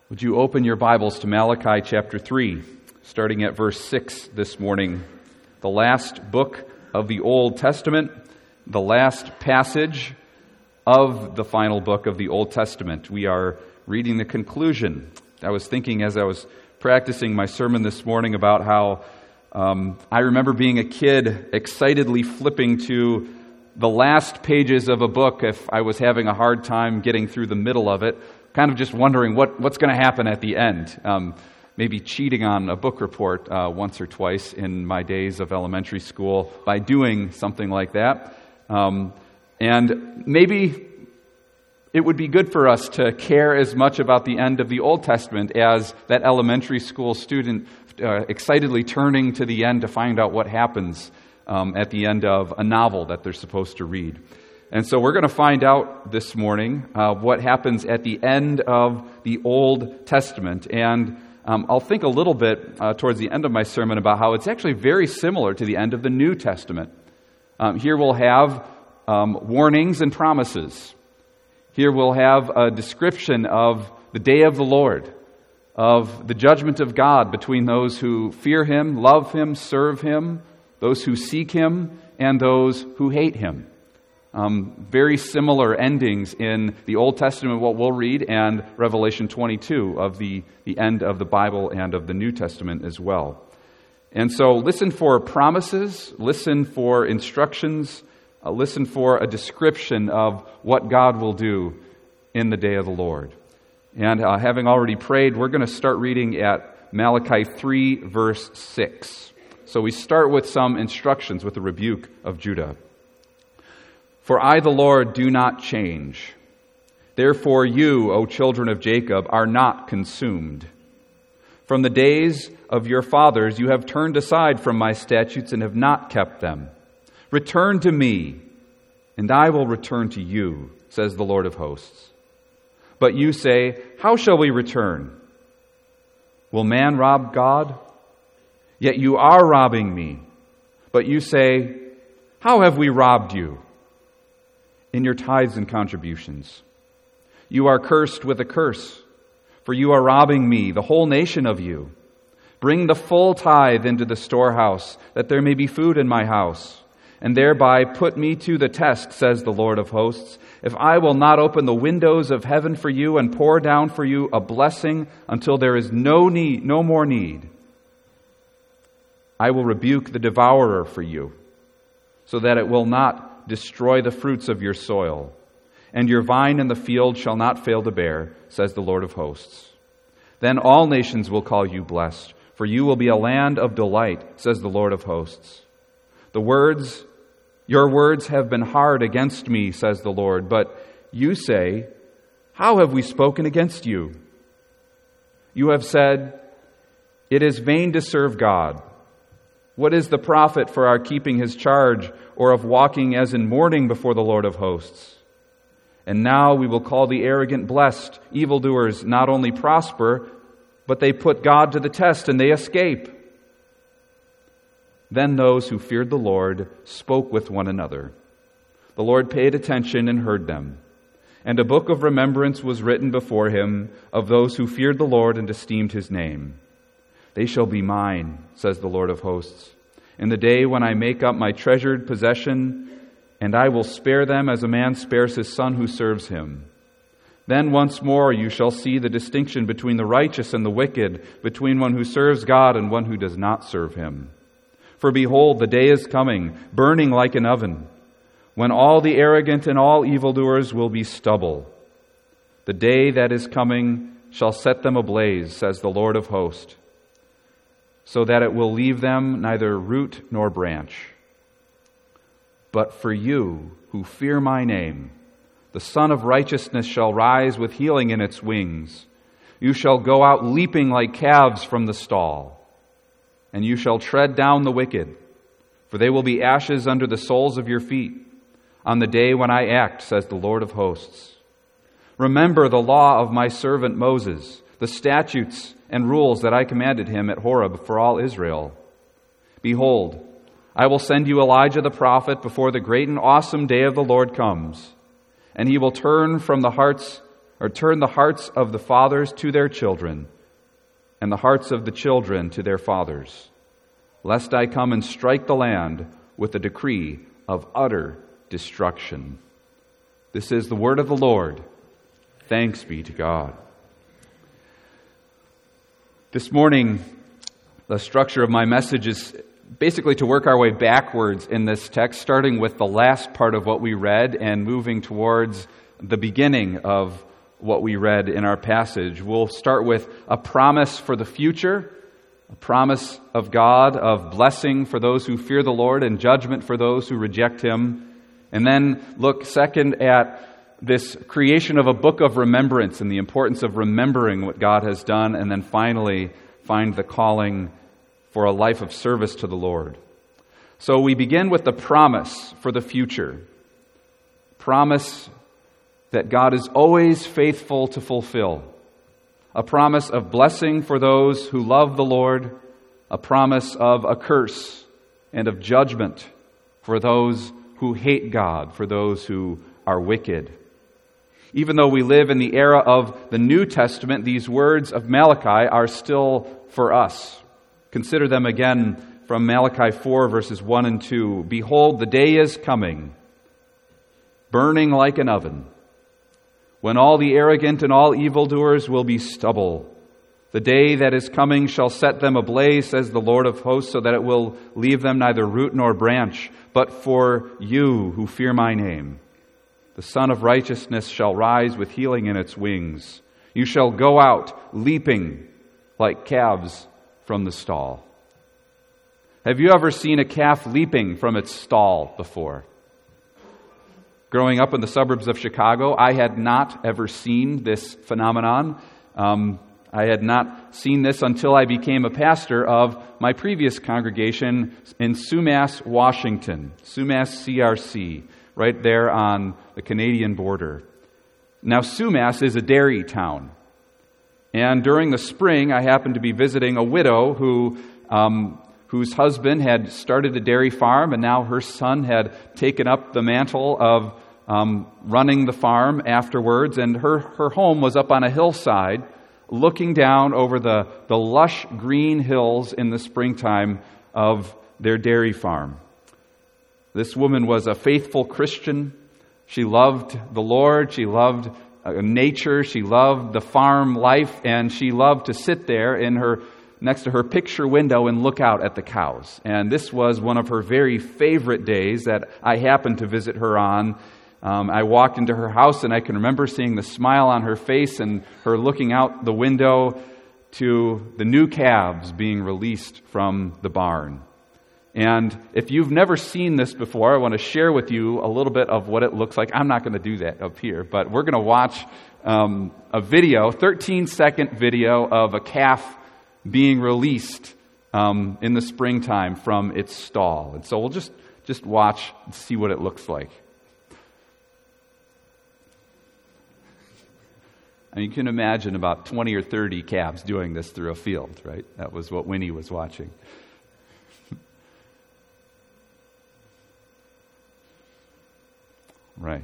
Would you open your Bibles to Malachi chapter 3, starting at verse 6 this morning, the last book of the Old Testament, the last passage of the final book of the Old Testament. We are reading the conclusion. I was thinking as I was practicing my sermon this morning about how I remember being a kid excitedly flipping to the last pages of a book if I was having a hard time getting through the middle of it, kind of just wondering what's going to happen at the end. Maybe cheating on a book report once or twice in my days of elementary school by doing something like that. And maybe it would be good for us to care as much about the end of the Old Testament as that elementary school student excitedly turning to the end to find out what happens at the end of a novel that they're supposed to read. And so we're going to find out this morning what happens at the end of the Old Testament. And I'll think a little bit towards the end of my sermon about how it's actually very similar to the end of the New Testament. Here we'll have warnings and promises. Here we'll have a description of the day of the Lord, of the judgment of God between those who fear Him, love Him, serve Him, those who seek Him, and those who hate Him. Very similar endings in the Old Testament, what we'll read, and Revelation 22 of the end of the Bible and of the New Testament as well. And so listen for promises, listen for instructions, listen for a description of what God will do in the day of the Lord. And having already prayed, we're going to start reading at Malachi 3, verse 6. So we start with some instructions, with the rebuke of Judah. For I, the Lord, do not change. Therefore you, O children of Jacob, are not consumed. From the days of your fathers you have turned aside from my statutes and have not kept them. Return to me, and I will return to you, says the Lord of hosts. But you say, how shall we return? Will man rob God? Yet you are robbing me. But you say, how have we robbed you? In your tithes and contributions. You are cursed with a curse, for you are robbing me, the whole nation of you. Bring the full tithe into the storehouse, that there may be food in my house, and thereby put me to the test, says the Lord of hosts, if I will not open the windows of heaven for you and pour down for you a blessing until there is no more need. I will rebuke the devourer for you, so that it will not destroy the fruits of your soil, and your vine in the field shall not fail to bear, says the Lord of hosts. Then all nations will call you blessed, for you will be a land of delight, says the Lord of hosts. Your words have been hard against me, says the Lord, but you say, how have we spoken against you? You have said, it is vain to serve God. What is the profit for our keeping His charge, or of walking as in mourning before the Lord of hosts? And now we will call the arrogant blessed. Evildoers not only prosper, but they put God to the test and they escape. Then those who feared the Lord spoke with one another. The Lord paid attention and heard them. And a book of remembrance was written before Him of those who feared the Lord and esteemed His name. They shall be mine, says the Lord of hosts, in the day when I make up my treasured possession, and I will spare them as a man spares his son who serves him. Then once more you shall see the distinction between the righteous and the wicked, between one who serves God and one who does not serve Him. For behold, the day is coming, burning like an oven, when all the arrogant and all evildoers will be stubble. The day that is coming shall set them ablaze, says the Lord of hosts, so that it will leave them neither root nor branch. But for you who fear my name, the Son of Righteousness shall rise with healing in its wings. You shall go out leaping like calves from the stall, and you shall tread down the wicked, for they will be ashes under the soles of your feet on the day when I act, says the Lord of hosts. Remember the law of my servant Moses, the statutes and rules that I commanded him at Horeb for all Israel. Behold, I will send you Elijah the prophet before the great and awesome day of the Lord comes, and he will turn from the hearts or turn the hearts of the fathers to their children, and the hearts of the children to their fathers, lest I come and strike the land with a decree of utter destruction." This is the word of the Lord. Thanks be to God. This morning, the structure of my message is basically to work our way backwards in this text, starting with the last part of what we read and moving towards the beginning of what we read in our passage. We'll start with a promise for the future, a promise of God of blessing for those who fear the Lord and judgment for those who reject Him. And then look second at this creation of a book of remembrance and the importance of remembering what God has done. And then finally find the calling for a life of service to the Lord. So we begin with the promise for the future. Promise that God is always faithful to fulfill. A promise of blessing for those who love the Lord. A promise of a curse and of judgment for those who hate God, for those who are wicked. Even though we live in the era of the New Testament, these words of Malachi are still for us. Consider them again from Malachi 4, verses 1 and 2. "Behold, the day is coming, burning like an oven, when all the arrogant and all evildoers will be stubble. The day that is coming shall set them ablaze, says the Lord of hosts, so that it will leave them neither root nor branch. But for you who fear my name, the Son of Righteousness shall rise with healing in its wings. You shall go out leaping like calves from the stall." Have you ever seen a calf leaping from its stall before? Growing up in the suburbs of Chicago, I had not ever seen this phenomenon. I had not seen this until I became a pastor of my previous congregation in Sumas, Washington, Sumas CRC, right there on the Canadian border. Now, Sumas is a dairy town. And during the spring, I happened to be visiting a widow whose husband had started a dairy farm, and now her son had taken up the mantle of running the farm afterwards. And her home was up on a hillside, looking down over the lush green hills in the springtime of their dairy farm. This woman was a faithful Christian. She loved the Lord. She loved nature. She loved the farm life, and she loved to sit there next to her picture window and look out at the cows. And this was one of her very favorite days that I happened to visit her on. I walked into her house, and I can remember seeing the smile on her face and her looking out the window to the new calves being released from the barn. And if you've never seen this before, I want to share with you a little bit of what it looks like. I'm not going to do that up here, but we're going to watch a video, 13-second video of a calf being released in the springtime from its stall. And so we'll just watch and see what it looks like. And you can imagine about 20 or 30 calves doing this through a field, right? That was what Winnie was watching. Right.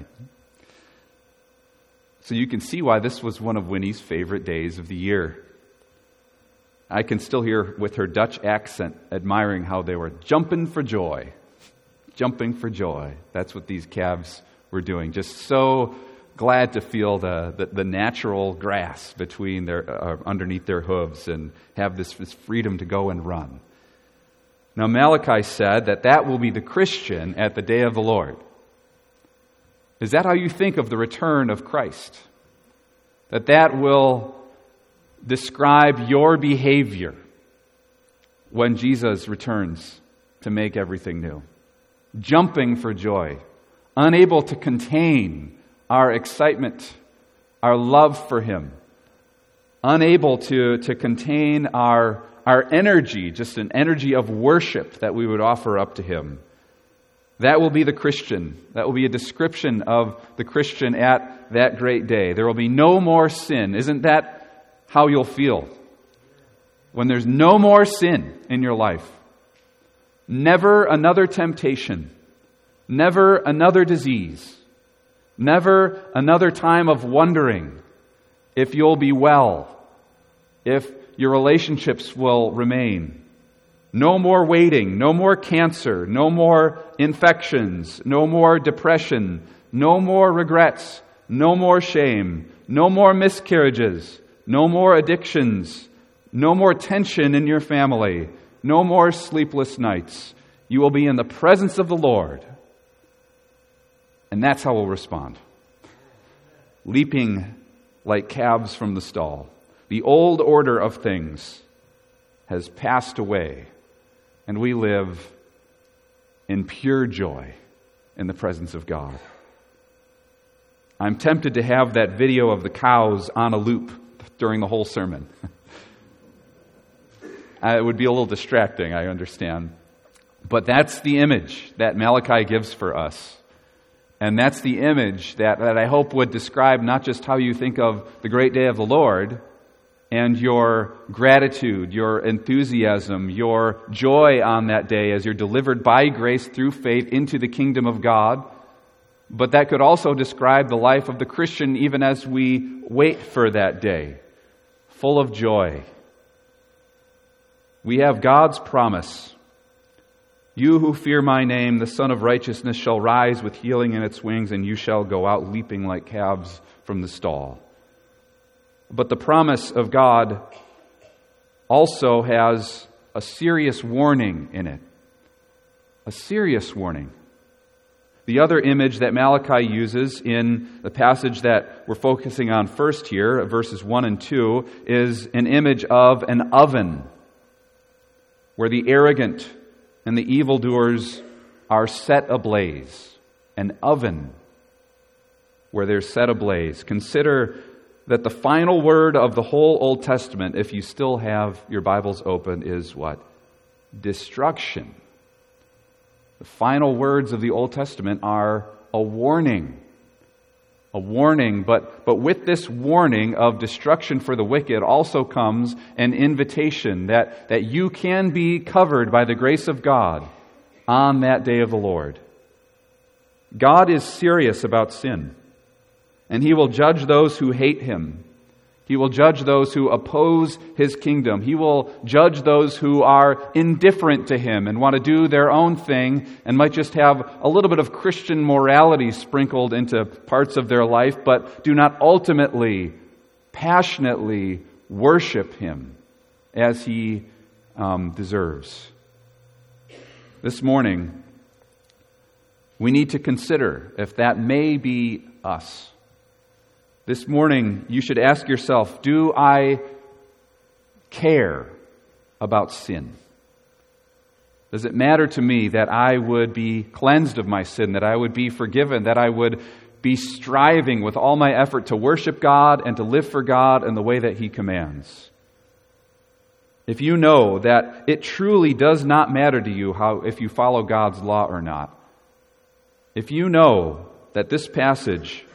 So you can see why this was one of Winnie's favorite days of the year. I can still hear with her Dutch accent admiring how they were jumping for joy. Jumping for joy. That's what these calves were doing. Just so glad to feel the natural grass between underneath their hooves and have this freedom to go and run. Now Malachi said that will be the Christian at the day of the Lord. Is that how you think of the return of Christ? That will describe your behavior when Jesus returns to make everything new. Jumping for joy, unable to contain our excitement, our love for Him, unable to contain our energy, just an energy of worship that we would offer up to Him. That will be the Christian. That will be a description of the Christian at that great day. There will be no more sin. Isn't that how you'll feel? When there's no more sin in your life. Never another temptation. Never another disease. Never another time of wondering if you'll be well, if your relationships will remain. No more waiting, no more cancer, no more infections, no more depression, no more regrets, no more shame, no more miscarriages, no more addictions, no more tension in your family, no more sleepless nights. You will be in the presence of the Lord. And that's how we'll respond. Leaping like calves from the stall. The old order of things has passed away, and we live in pure joy in the presence of God. I'm tempted to have that video of the cows on a loop during the whole sermon. It would be a little distracting, I understand. But that's the image that Malachi gives for us. And that's the image that I hope would describe not just how you think of the great day of the Lord and your gratitude, your enthusiasm, your joy on that day as you're delivered by grace through faith into the kingdom of God, but that could also describe the life of the Christian even as we wait for that day, full of joy. We have God's promise. You who fear my name, the Son of Righteousness, shall rise with healing in its wings, and you shall go out leaping like calves from the stall. But the promise of God also has a serious warning in it. A serious warning. The other image that Malachi uses in the passage that we're focusing on first here, verses 1 and 2, is an image of an oven where the arrogant and the evildoers are set ablaze. An oven where they're set ablaze. Consider that the final word of the whole Old Testament, if you still have your Bibles open, is what? Destruction. The final words of the Old Testament are a warning. A warning, but with this warning of destruction for the wicked also comes an invitation that you can be covered by the grace of God on that day of the Lord. God is serious about sin, and He will judge those who hate Him. He will judge those who oppose His kingdom. He will judge those who are indifferent to Him and want to do their own thing and might just have a little bit of Christian morality sprinkled into parts of their life, but do not ultimately, passionately worship Him as He deserves. This morning, we need to consider if that may be us. This morning, you should ask yourself, do I care about sin? Does it matter to me that I would be cleansed of my sin, that I would be forgiven, that I would be striving with all my effort to worship God and to live for God in the way that He commands? If you know that it truly does not matter to you if you follow God's law or not, if you know that this passage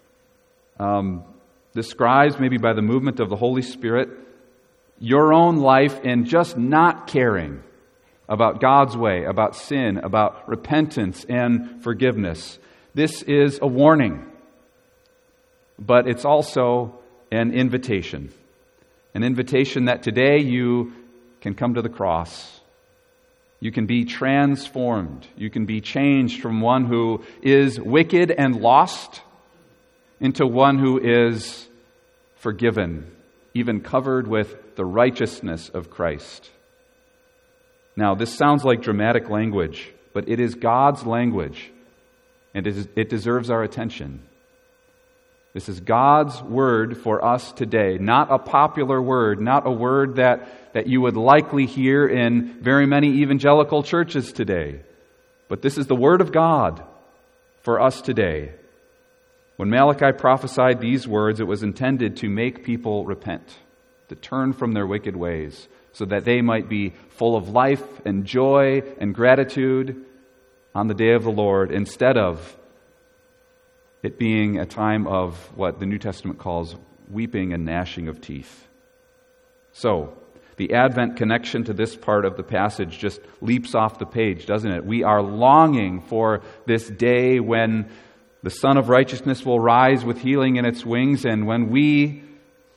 describes, maybe by the movement of the Holy Spirit, your own life in just not caring about God's way, about sin, about repentance and forgiveness. This is a warning, but it's also an invitation. An invitation that today you can come to the cross. You can be transformed. You can be changed from one who is wicked and lost into one who is forgiven, even covered with the righteousness of Christ. Now, this sounds like dramatic language, but it is God's language, and it deserves our attention. This is God's word for us today, not a popular word, not a word that you would likely hear in very many evangelical churches today, but this is the word of God for us today. When Malachi prophesied these words, it was intended to make people repent, to turn from their wicked ways, so that they might be full of life and joy and gratitude on the day of the Lord, instead of it being a time of what the New Testament calls weeping and gnashing of teeth. So, the Advent connection to this part of the passage just leaps off the page, doesn't it? We are longing for this day when the Son of Righteousness will rise with healing in its wings, and when we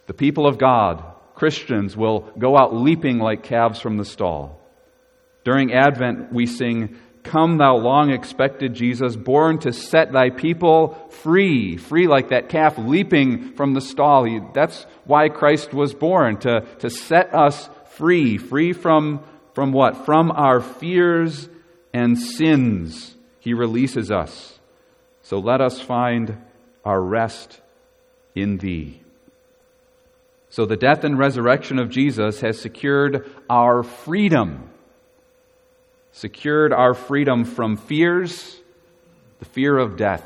The people of God, Christians, will go out leaping like calves from the stall. During Advent, we sing, "Come, thou long-expected Jesus, born to set thy people free." Free like that calf leaping from the stall. That's why Christ was born, to set us free. Free from what? From our fears and sins. He releases us. So let us find our rest in Thee. So the death and resurrection of Jesus has secured our freedom. Secured our freedom from fears, the fear of death.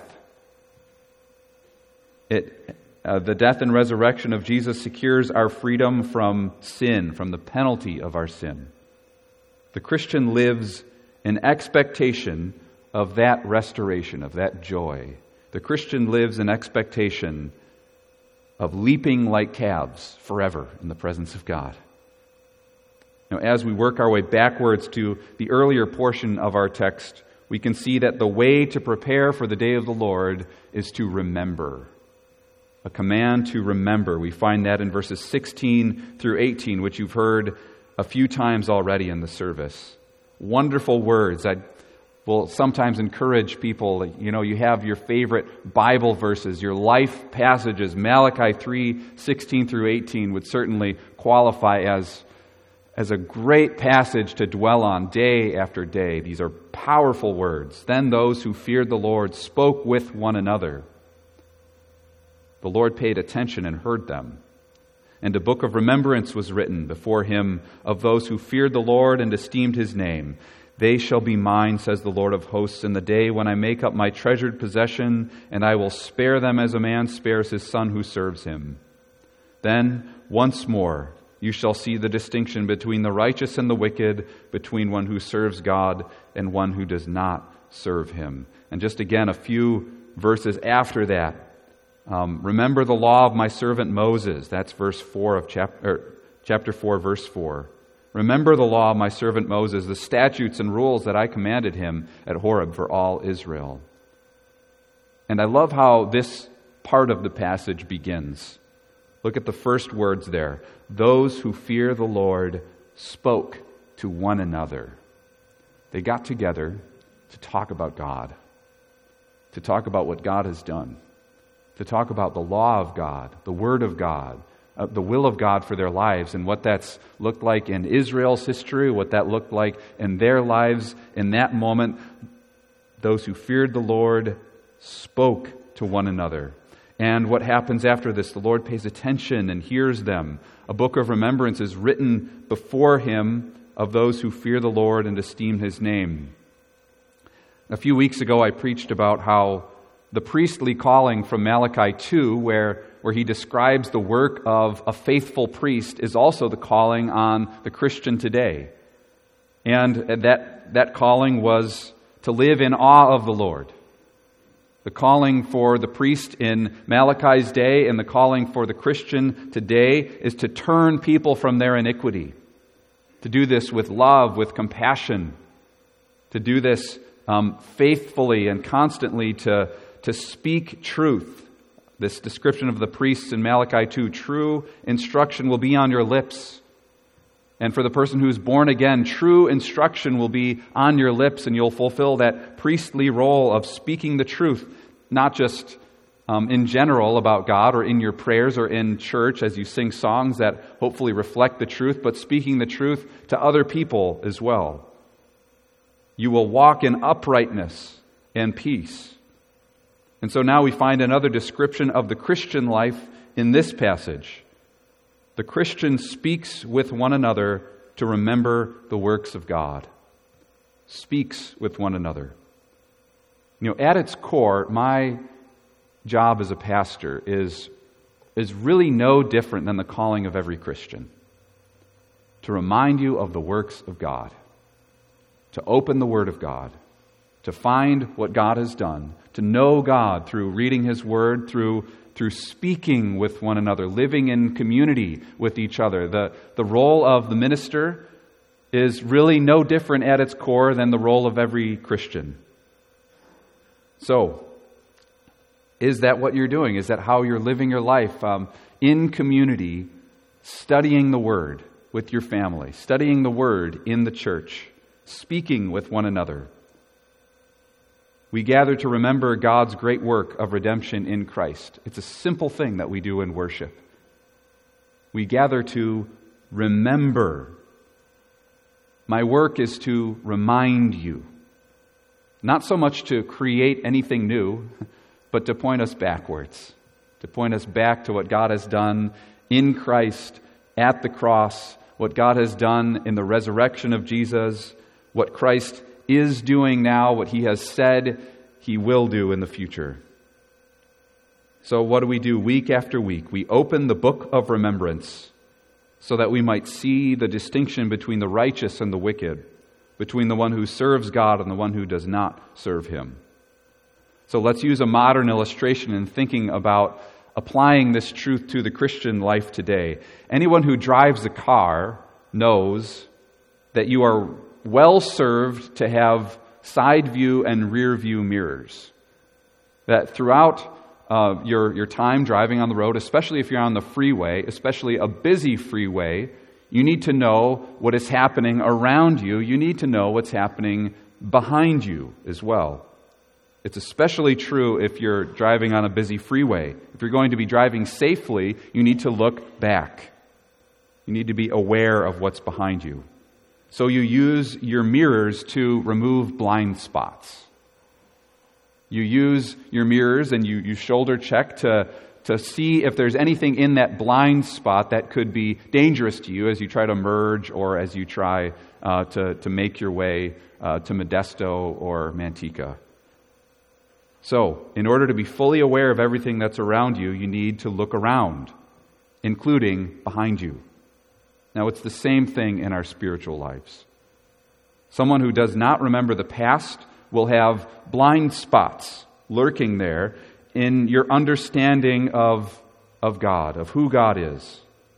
The death and resurrection of Jesus secures our freedom from sin, from the penalty of our sin. The Christian lives in expectation of that restoration, of that joy. The Christian lives in expectation of leaping like calves forever in the presence of God. Now, as we work our way backwards to the earlier portion of our text, we can see that the way to prepare for the day of the Lord is to remember. A command to remember. We find that in verses 16 through 18, which you've heard a few times already in the service. Wonderful words. I will sometimes encourage people, you have your favorite Bible verses, your life passages. Malachi 3:16 through 18 would certainly qualify as a great passage to dwell on day after day. These are powerful words. Then those who feared the Lord spoke with one another. The Lord paid attention and heard them. And a book of remembrance was written before him of those who feared the Lord and esteemed his name. They shall be mine, says the Lord of hosts, in the day when I make up my treasured possession, and I will spare them as a man spares his son who serves him. Then, once more, you shall see the distinction between the righteous and the wicked, between one who serves God and one who does not serve him. And just again, a few verses after that, remember the law of my servant Moses. That's verse 4 of chapter 4, verse 4. Remember the law of my servant Moses, the statutes and rules that I commanded him at Horeb for all Israel. And I love how this part of the passage begins. Look at the first words there. Those who fear the Lord spoke to one another. They got together to talk about God, to talk about what God has done, to talk about the law of God, the Word of God, the will of God for their lives, and what that's looked like in Israel's history, what that looked like in their lives in that moment. Those who feared the Lord spoke to one another. And what happens after this? The Lord pays attention and hears them. A book of remembrance is written before him of those who fear the Lord and esteem his name. A few weeks ago, I preached about how the priestly calling from Malachi 2, where he describes the work of a faithful priest, is also the calling on the Christian today. And that calling was to live in awe of the Lord. The calling for the priest in Malachi's day and the calling for the Christian today is to turn people from their iniquity. To do this with love, with compassion. To do this faithfully and constantly to speak truth. This description of the priests in Malachi 2, true instruction will be on your lips. And for the person who's born again, true instruction will be on your lips, and you'll fulfill that priestly role of speaking the truth, not just in general about God or in your prayers or in church as you sing songs that hopefully reflect the truth, but speaking the truth to other people as well. You will walk in uprightness and peace. And so now we find another description of the Christian life in this passage. The Christian speaks with one another to remember the works of God. Speaks with one another. At its core, my job as a pastor is really no different than the calling of every Christian. To remind you of the works of God. To open the Word of God. To find what God has done. To know God through reading His Word, through speaking with one another, living in community with each other. The role of the minister is really no different at its core than the role of every Christian. So, is that what you're doing? Is that how you're living your life? in community, studying the Word with your family, studying the Word in the church, speaking with one another. We gather to remember God's great work of redemption in Christ. It's a simple thing that we do in worship. We gather to remember. My work is to remind you. Not so much to create anything new, but to point us backwards. To point us back to what God has done in Christ at the cross, what God has done in the resurrection of Jesus, what Christ is doing now, what He has said He will do in the future. So what do we do week after week? We open the book of remembrance so that we might see the distinction between the righteous and the wicked, between the one who serves God and the one who does not serve Him. So let's use a modern illustration in thinking about applying this truth to the Christian life today. Anyone who drives a car knows that you are well served to have side view and rear view mirrors. That throughout your time driving on the road, especially if you're on the freeway, especially a busy freeway, you need to know what is happening around you. You need to know what's happening behind you as well. It's especially true if you're driving on a busy freeway. If you're going to be driving safely, you need to look back. You need to be aware of what's behind you. So you use your mirrors to remove blind spots. You use your mirrors and you shoulder check to see if there's anything in that blind spot that could be dangerous to you as you try to merge or as you try to make your way to Modesto or Manteca. So, in order to be fully aware of everything that's around you, you need to look around, including behind you. Now, it's the same thing in our spiritual lives. Someone who does not remember the past will have blind spots lurking there in your understanding of God, of who God is.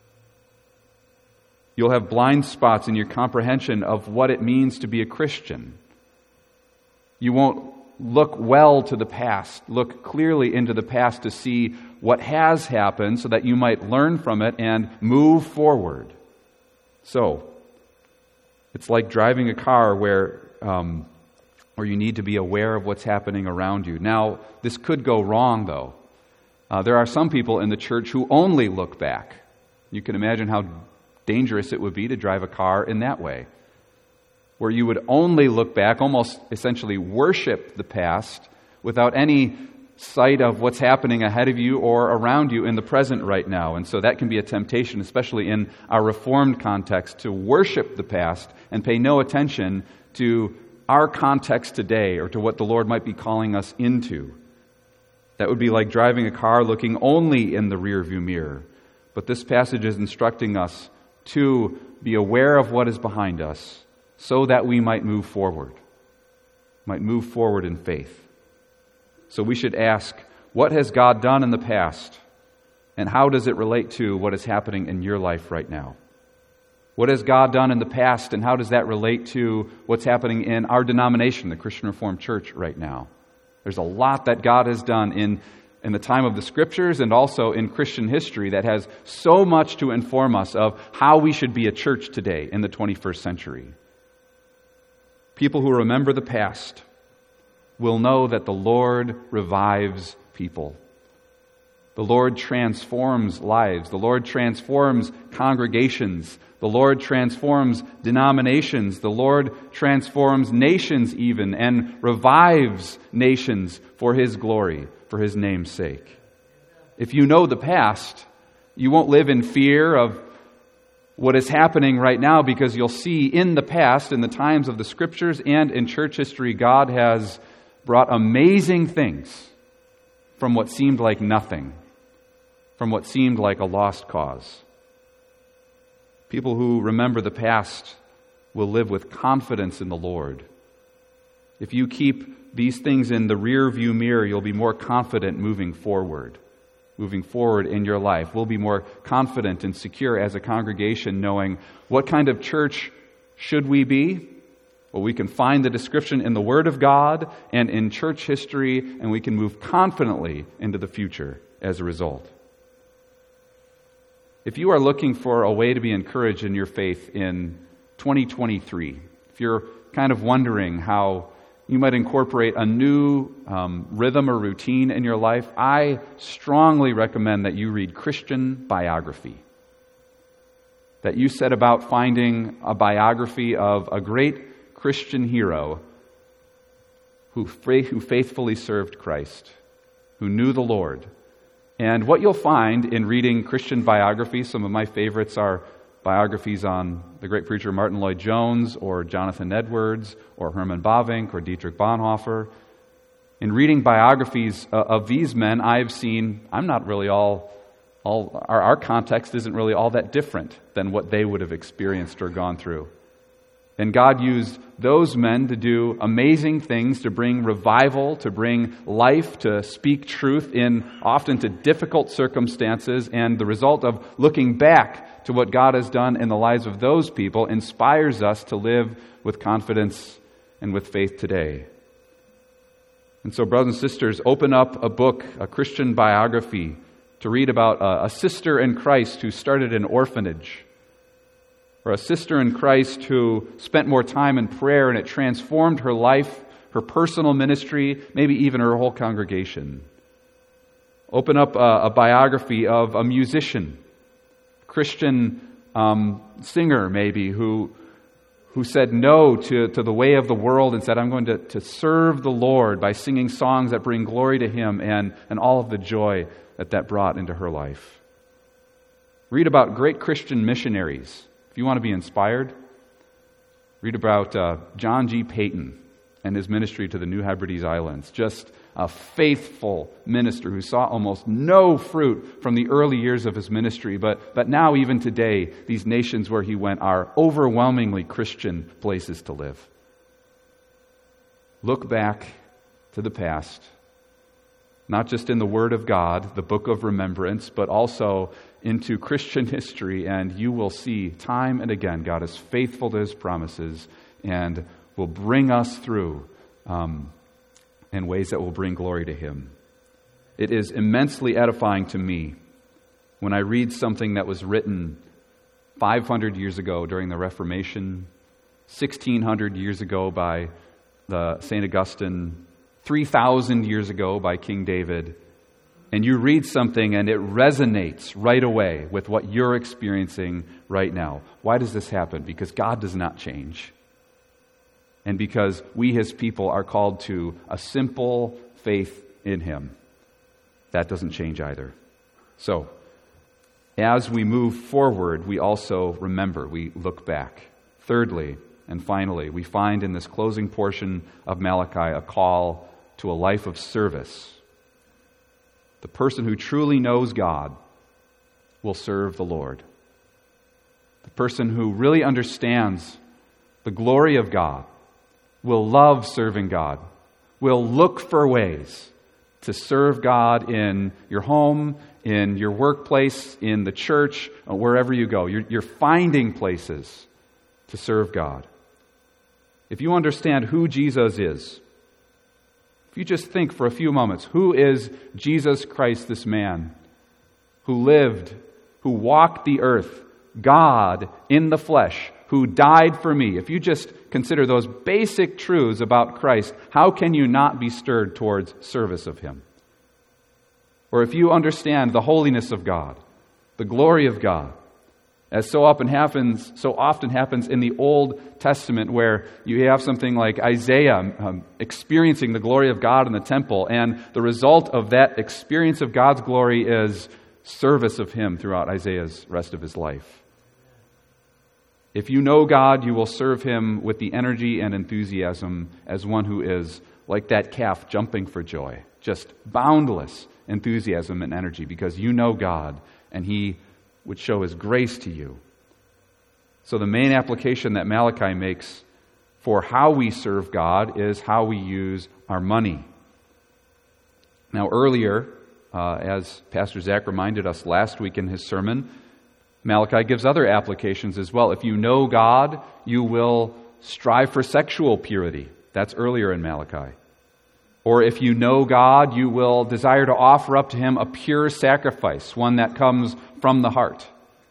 You'll have blind spots in your comprehension of what it means to be a Christian. You won't look well to the past, look clearly into the past to see what has happened so that you might learn from it and move forward. So, it's like driving a car where you need to be aware of what's happening around you. Now, this could go wrong, though. There are some people in the church who only look back. You can imagine how dangerous it would be to drive a car in that way, where you would only look back, almost essentially worship the past without any sight of what's happening ahead of you or around you in the present right now. And so that can be a temptation, especially in our Reformed context, to worship the past and pay no attention to our context today or to what the Lord might be calling us into. That would be like driving a car looking only in the rearview mirror. But this passage is instructing us to be aware of what is behind us so that we might move forward in faith. So we should ask, what has God done in the past? And how does it relate to what is happening in your life right now? What has God done in the past, and how does that relate to what's happening in our denomination, the Christian Reformed Church, right now? There's a lot that God has done in the time of the Scriptures and also in Christian history that has so much to inform us of how we should be a church today in the 21st century. People who remember the past will know that the Lord revives people. The Lord transforms lives. The Lord transforms congregations. The Lord transforms denominations. The Lord transforms nations even and revives nations for His glory, for His name's sake. If you know the past, you won't live in fear of what is happening right now, because you'll see in the past, in the times of the Scriptures and in church history, God has brought amazing things from what seemed like nothing, from what seemed like a lost cause. People who remember the past will live with confidence in the Lord. If you keep these things in the rear view mirror, you'll be more confident moving forward in your life. We'll be more confident and secure as a congregation, knowing what kind of church should we be. Well, we can find the description in the Word of God and in church history, and we can move confidently into the future as a result. if you are looking for a way to be encouraged in your faith in 2023, if you're kind of wondering how you might incorporate a new rhythm or routine in your life, I strongly recommend that you read Christian biography. That you set about finding a biography of a great Christian hero who faithfully served Christ, who knew the Lord. And what you'll find in reading Christian biographies, some of my favorites are biographies on the great preacher Martin Lloyd-Jones or Jonathan Edwards or Herman Bavinck or Dietrich Bonhoeffer. In reading biographies of these men, I've seen, our context isn't really all that different than what they would have experienced or gone through. And God used those men to do amazing things, to bring revival, to bring life, to speak truth in often to difficult circumstances. And the result of looking back to what God has done in the lives of those people inspires us to live with confidence and with faith today. And so, brothers and sisters, open up a book, a Christian biography, to read about a sister in Christ who started an orphanage, or a sister in Christ who spent more time in prayer and it transformed her life, her personal ministry, maybe even her whole congregation. Open up a biography of a musician, Christian singer maybe, who said no to the way of the world and said, I'm going to serve the Lord by singing songs that bring glory to Him and all of the joy that brought into her life. Read about great Christian missionaries. If you want to be inspired, read about John G. Paton and his ministry to the New Hebrides Islands. Just a faithful minister who saw almost no fruit from the early years of his ministry, but now even today, these nations where he went are overwhelmingly Christian places to live. Look back to the past, not just in the Word of God, the book of remembrance, but also into Christian history, and you will see time and again God is faithful to His promises and will bring us through in ways that will bring glory to Him. It is immensely edifying to me when I read something that was written 500 years ago during the Reformation, 1,600 years ago by St. Augustine, 3,000 years ago by King David, and you read something and it resonates right away with what you're experiencing right now. Why does this happen? Because God does not change. And because we, His people, are called to a simple faith in Him. That doesn't change either. So, as we move forward, we also remember, we look back. Thirdly, and finally, we find in this closing portion of Malachi a call to a life of service. The person who truly knows God will serve the Lord. The person who really understands the glory of God will love serving God, will look for ways to serve God in your home, in your workplace, in the church, wherever you go. You're finding places to serve God. If you understand who Jesus is, if you just think for a few moments, who is Jesus Christ, this man who lived, who walked the earth, God in the flesh, who died for me? If you just consider those basic truths about Christ, how can you not be stirred towards service of Him? Or if you understand the holiness of God, the glory of God, as so often happens in the Old Testament, where you have something like Isaiah experiencing the glory of God in the temple, and the result of that experience of God's glory is service of Him throughout Isaiah's rest of his life. If you know God, you will serve Him with the energy and enthusiasm as one who is like that calf jumping for joy, just boundless enthusiasm and energy because you know God and He would show His grace to you. So the main application that Malachi makes for how we serve God is how we use our money. Now earlier, as Pastor Zach reminded us last week in his sermon, Malachi gives other applications as well. If you know God, you will strive for sexual purity. That's earlier in Malachi. Or if you know God, you will desire to offer up to Him a pure sacrifice, one that comes from the heart.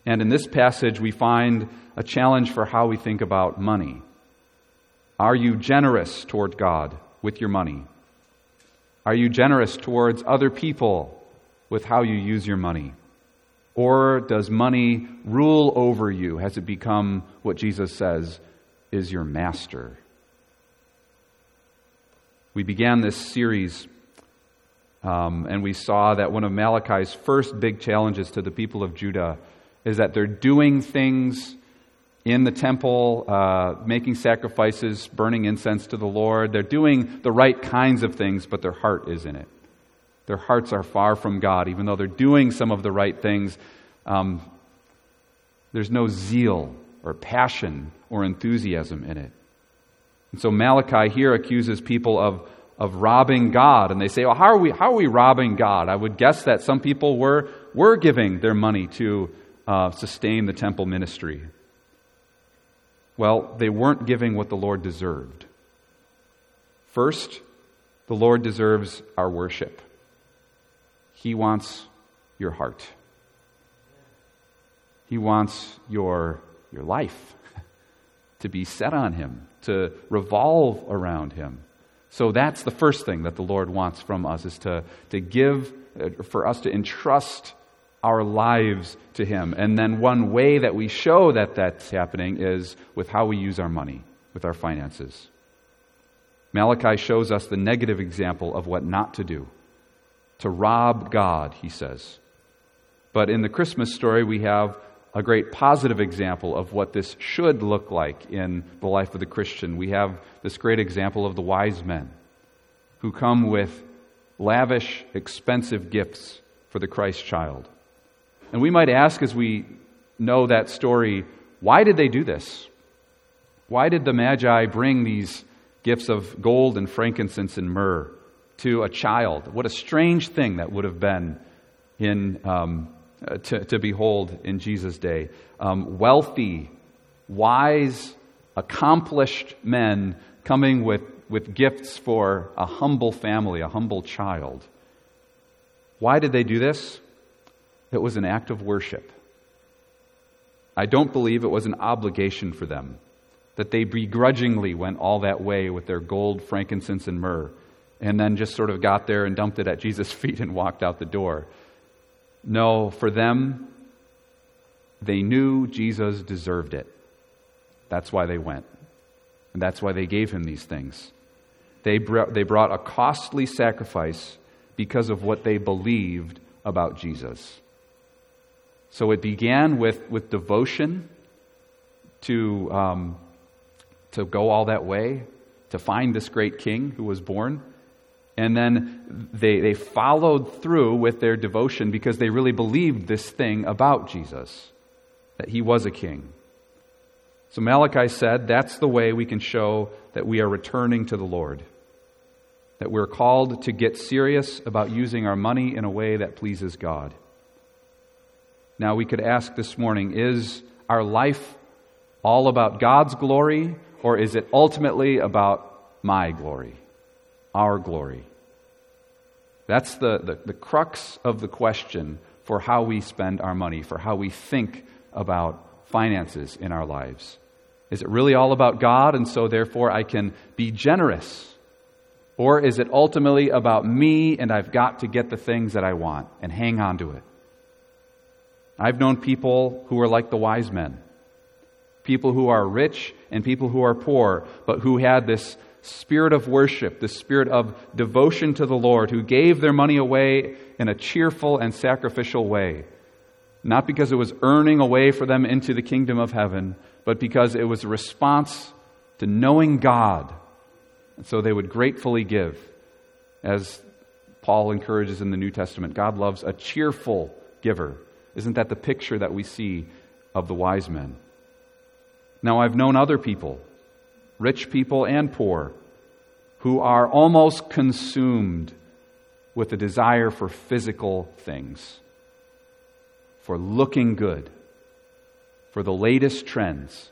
And in this passage, we find a challenge for how we think about money. Are you generous toward God with your money? Are you generous towards other people with how you use your money? Or does money rule over you? Has it become what Jesus says is your master? We began this series and we saw that one of Malachi's first big challenges to the people of Judah is that they're doing things in the temple, making sacrifices, burning incense to the Lord. They're doing the right kinds of things, but their heart is in it. Their hearts are far from God. Even though they're doing some of the right things, there's no zeal or passion or enthusiasm in it. And so Malachi here accuses people of robbing God. And they say, well, how are we robbing God? I would guess that some people were giving their money to sustain the temple ministry. Well, they weren't giving what the Lord deserved. First, the Lord deserves our worship. He wants your heart. He wants your life to be set on Him, to revolve around Him. So that's the first thing that the Lord wants from us, is to give, for us to entrust our lives to Him. And then one way that we show that that's happening is with how we use our money, with our finances. Malachi shows us the negative example of what not to do. To rob God, he says. But in the Christmas story, we have a great positive example of what this should look like in the life of the Christian. We have this great example of the wise men who come with lavish, expensive gifts for the Christ child. And we might ask, as we know that story, why did they do this? Why did the Magi bring these gifts of gold and frankincense and myrrh to a child? What a strange thing that would have been to behold in Jesus' day. Wealthy, wise, accomplished men coming with gifts for a humble family, a humble child. Why did they do this? It was an act of worship. I don't believe it was an obligation for them, that they begrudgingly went all that way with their gold, frankincense, and myrrh, and then just sort of got there and dumped it at Jesus' feet and walked out the door. No, for them, they knew Jesus deserved it. That's why they went. And that's why they gave Him these things. They brought a costly sacrifice because of what they believed about Jesus. So it began with devotion to go all that way, to find this great king who was born. And then they followed through with their devotion because they really believed this thing about Jesus, that He was a king. So Malachi said that's the way we can show that we are returning to the Lord, that we're called to get serious about using our money in a way that pleases God. Now we could ask this morning, is our life all about God's glory, or is it ultimately about my glory, our glory? That's the crux of the question for how we spend our money, for how we think about finances in our lives. Is it really all about God, and so therefore I can be generous? Or is it ultimately about me, and I've got to get the things that I want and hang on to it? I've known people who are like the wise men, people who are rich and people who are poor, but who had this spirit of worship, this spirit of devotion to the Lord, who gave their money away in a cheerful and sacrificial way. Not because it was earning a way for them into the kingdom of heaven, but because it was a response to knowing God. And so they would gratefully give. As Paul encourages in the New Testament, God loves a cheerful giver. Isn't that the picture that we see of the wise men? Now, I've known other people, rich people and poor, who are almost consumed with a desire for physical things, for looking good, for the latest trends,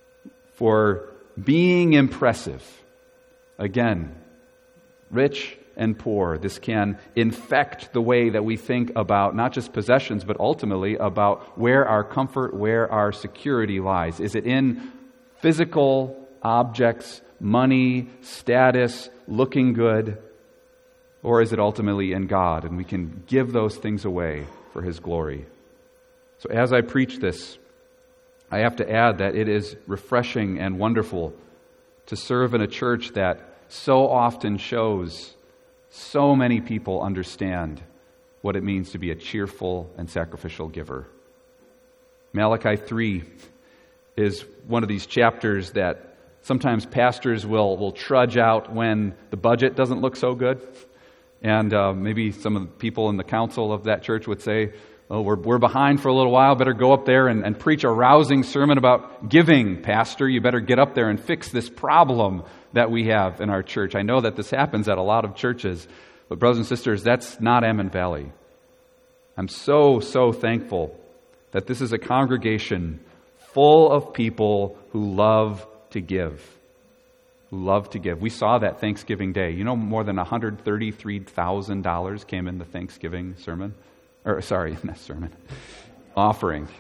for being impressive. Again, rich and poor. This can infect the way that we think about not just possessions, but ultimately about where our comfort, where our security lies. Is it in physical objects, money, status, looking good, or is it ultimately in God? And we can give those things away for His glory. So as I preach this, I have to add that it is refreshing and wonderful to serve in a church that so often shows so many people understand what it means to be a cheerful and sacrificial giver. Malachi 3 is one of these chapters that sometimes pastors will trudge out when the budget doesn't look so good. And maybe some of the people in the council of that church would say, "Oh, we're behind for a little while. Better go up there and preach a rousing sermon about giving, Pastor. You better get up there and fix this problem that we have in our church." I know that this happens at a lot of churches, but brothers and sisters, that's not Ammon Valley. I'm so thankful that this is a congregation full of people who love to give. Who love to give. We saw that Thanksgiving Day. You know, more than $133,000 came in the Thanksgiving sermon. Not sermon. Offering.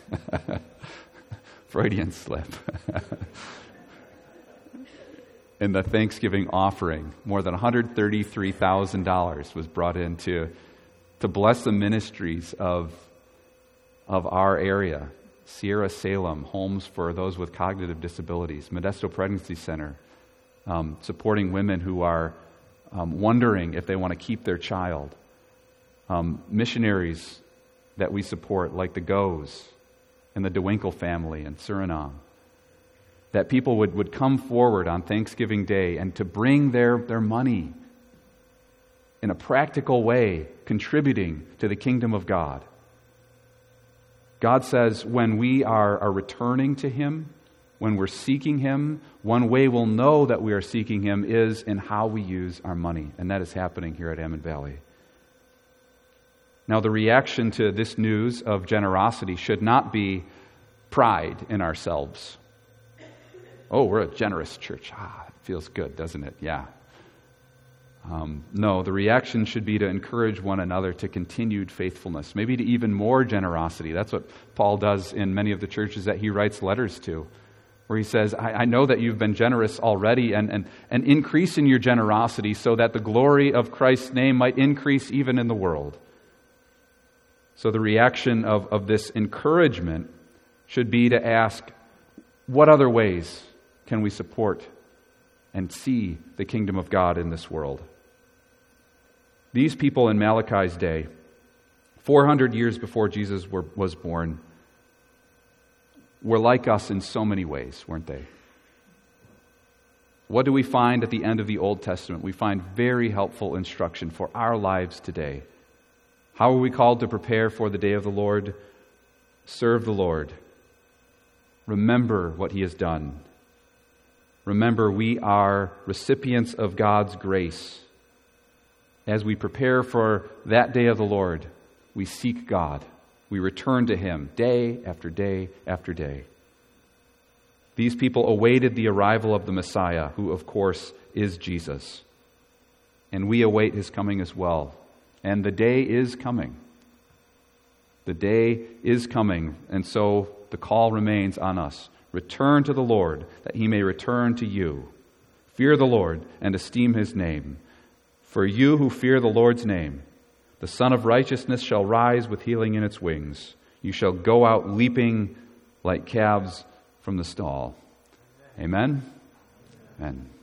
Freudian slip. In the Thanksgiving offering, more than $133,000 was brought in to bless the ministries of our area. Sierra Salem, homes for those with cognitive disabilities. Modesto Pregnancy Center, supporting women who are wondering if they want to keep their child. Missionaries that we support, like the Goes and the DeWinkle family in Suriname. That people would come forward on Thanksgiving Day and to bring their money in a practical way, contributing to the kingdom of God. God says when we are returning to Him, when we're seeking Him, one way we'll know that we are seeking Him is in how we use our money. And that is happening here at Ammon Valley. Now, the reaction to this news of generosity should not be pride in ourselves. Oh, we're a generous church. It feels good, doesn't it? Yeah. No, the reaction should be to encourage one another to continued faithfulness, maybe to even more generosity. That's what Paul does in many of the churches that he writes letters to, where he says, I know that you've been generous already, and increase in your generosity so that the glory of Christ's name might increase even in the world. So the reaction of this encouragement should be to ask, what other ways can we support and see the kingdom of God in this world? These people in Malachi's day, 400 years before Jesus was born, were like us in so many ways, weren't they? What do we find at the end of the Old Testament? We find very helpful instruction for our lives today. How are we called to prepare for the day of the Lord? Serve the Lord. Remember what He has done. Remember, we are recipients of God's grace. As we prepare for that day of the Lord, we seek God. We return to Him day after day after day. These people awaited the arrival of the Messiah, who, of course, is Jesus. And we await His coming as well. And the day is coming. The day is coming. And so the call remains on us. Return to the Lord, that He may return to you. Fear the Lord and esteem His name. For you who fear the Lord's name, the Son of Righteousness shall rise with healing in its wings. You shall go out leaping like calves from the stall. Amen? Amen.